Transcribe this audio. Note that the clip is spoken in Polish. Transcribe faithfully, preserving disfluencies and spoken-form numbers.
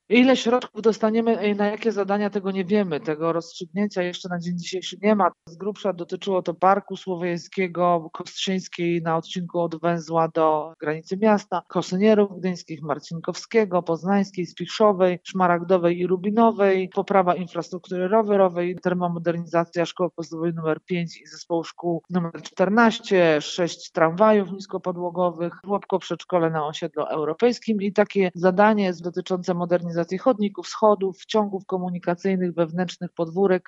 Ile środków dostaniemy, na jakie zadania, tego nie wiemy. Tego rozstrzygnięcia jeszcze na dzień dzisiejszy nie ma. Z grubsza dotyczyło to Parku Słowiańskiego, Kostrzyńskiej na odcinku od węzła do granicy miasta, Kosynierów Gdyńskich, Marcinkowskiego, Poznańskiej, Spiszowej, Szmaragdowej i Rubinowej, poprawa infrastruktury rowerowej, termomodernizacja szkoły podstawowej numer pięć i zespołu szkół numer czternaście, sześć tramwajów niskopodłogowych, żłobko przedszkole na osiedlu europejskim i takie zadanie dotyczące modernizacji chodników, schodów, ciągów komunikacyjnych, wewnętrznych podwórek